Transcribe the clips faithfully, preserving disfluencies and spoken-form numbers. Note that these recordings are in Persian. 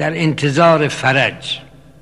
در انتظار فرج.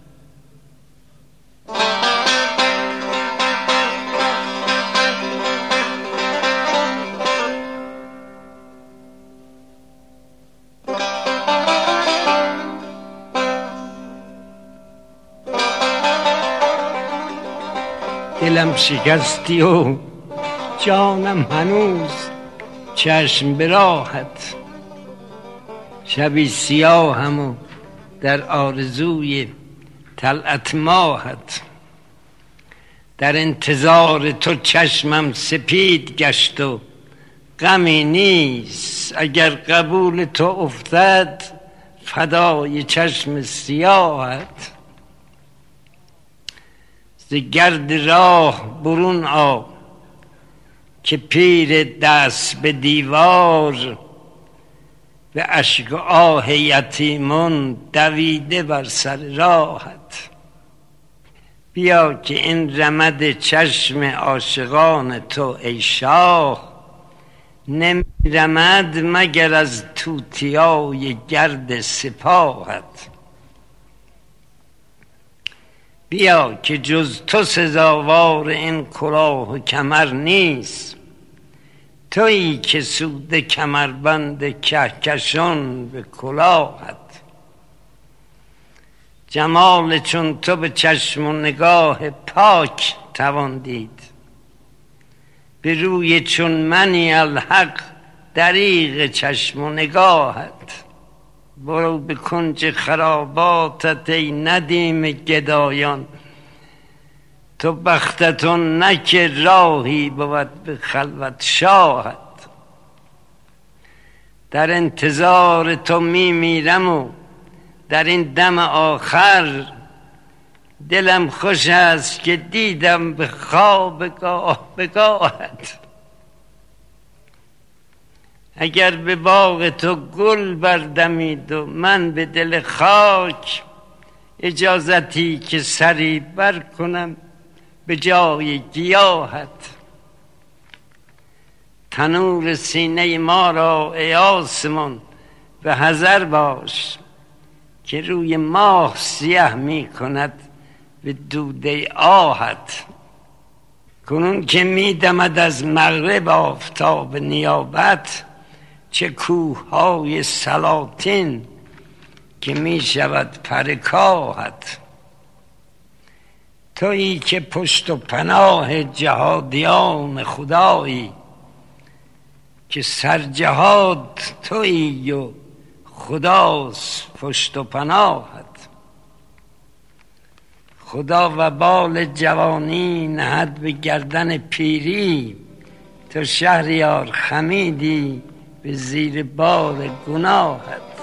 دلم شکستی و جانم هنوز چشم به راهت، شبی سیاهم و در آرزوی طلعت ماهت. در انتظار تو چشمم سپید گشت و غمی نیست، اگر قبول تو افتد فدای چشم سیاهت. ز گرد راه برون آ که پیر دست به دیوار، به اشک و آه یتیمان دویده بر سر راهت. بیا که این رمد چشم عاشقان تو ای شاه، نمی رمد مگر از توتیای گرد سپاهت. بیا که جز تو سزاوار این کلاه و کمر نیست، تویی که سود کمربند کهکشان به کلاهت. جمال چون تو به چشم و نگاه پاک توان دید، به روی چون منی الحق دریغ چشم و نگاهت. برو به کنج خراباتت ای ندیم گدایان، تو بختتون نکه راهی بود به خلوت شاهت. در انتظار تو می میرم و در این دم آخر، دلم خوش است که دیدم به خواب گاه به گاهت. اگر به باغ تو گل بردمید و من به دل خاک، اجازتی که سری بر کنم به جای گیاهت. تنور سینه ما را ای آسمان به حذر باش، که روی ماه سیه می کند به دوده آهت. کنون که می دمد از مغرب آفتاب نیابت، چه کوههای سلاطین که می شود پرکاهت. تویی که پشت و پناه جهادیان خدایی، که سرجهاد تویی و خداست پشت و پناهت. خدا وبال جوانی نهد به گردن پیری، تو شهریار خمیدی به زیر بار گناهت.